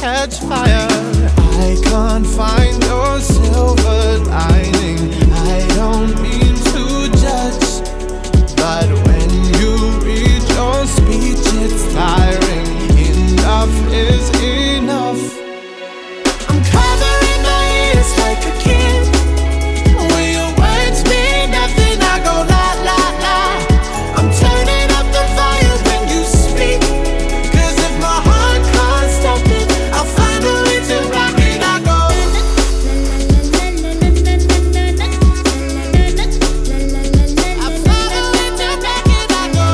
catch fire. I can't find your silver lining. I don't mean to judge, but when you read your speech, it's tiring. Enough is enough. I'm covering my ears like a kid. When your words mean nothing, I go la la la. I'm turning up the volume when you speak, 'cause if my heart can't stop it, I'll find a way to rock it. I go I'll find a way to rock it. I go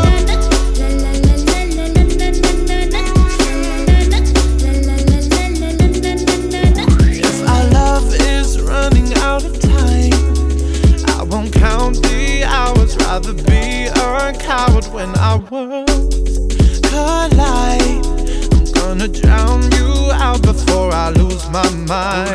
if our love is running out of time, I won't count the hours. Rather be a coward when our worlds collide. I'm gonna drown you out before I lose my mind.